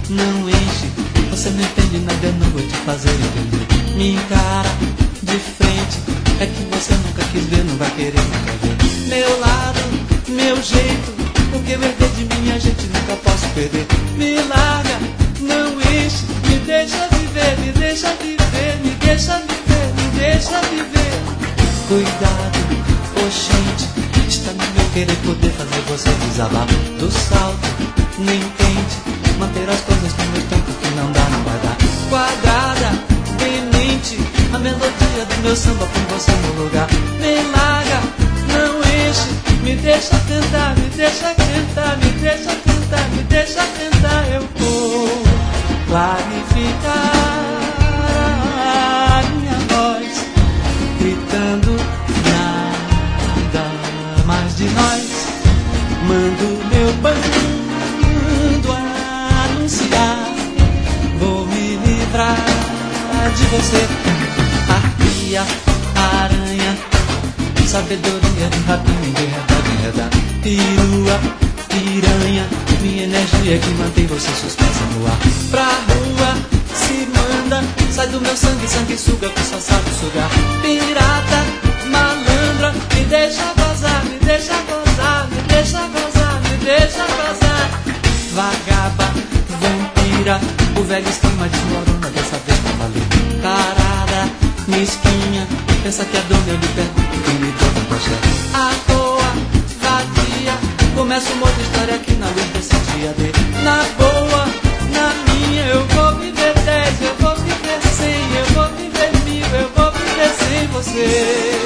não enche. Você não entende nada, eu não vou te fazer entender. Me encara de frente, é que você nunca quis ver, não vai querer nunca ver. Meu lado, meu jeito, o que eu herdei de minha gente nunca posso perder. Me larga, não enche, me deixa viver, me deixa viver, me deixa viver, me deixa viver. Cuidado, oxente, está no meu querer poder fazer você desabar do salto, nem tente manter as coisas no meu tempo que não dá, não vai dar. Quadrada, demente, a melodia do meu samba põe você no lugar. Me larga, não enche, me deixa cantar, me deixa cantar, me deixa cantar, me deixa cantar. Eu vou clarificar a minha voz, gritando nada mais de nós. Mando meu bando anunciar, vou me livrar de você. Arpia, aranha, sabedoria de rapinha, de enredar. Perua, piranha, minha energia que mantém você suspensa no ar. Pra rua, se manda, sai do meu sangue, sangue suga que só sabe sugar. Pirata, malandra, me deixa gozar, me deixa gozar, me deixa gozar, me deixa gozar. Vagaba, vampira, o velho esquema de morona, dessa vez pra valer. Tarada, mesquinha, pensa que a dona lhe pergunta quem me deu na coxa. À toa, vadia, começa uma outra história aqui na luz desse dia D. Na boa, na minha, eu vou viver 10, eu vou viver 100, eu vou viver 1000, eu vou viver sem você.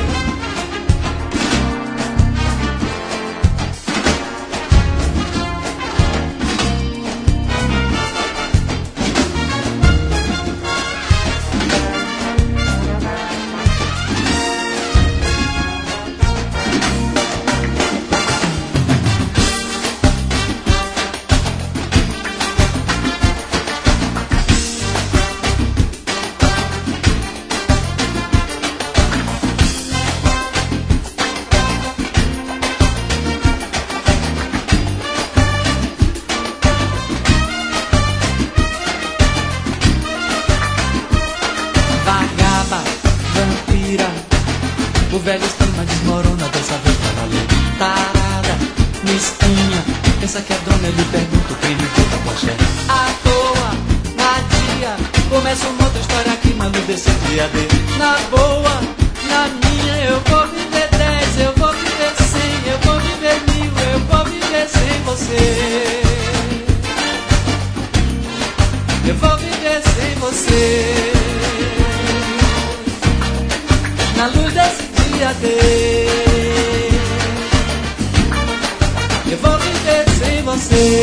O velho esquema desmorona, dessa vez pra valer. Tarada, mesquinha, pensa que a dona lhe pergunta quem lhe deu a poché. À toa, vadia, começa uma outra história aqui na luz desse dia D. Na boa, na minha, eu vou viver 10, eu vou viver 100, eu vou viver 1000, eu vou viver sem você. Eu vou viver sem você. Na luz desse dia D, eu vou viver sem você.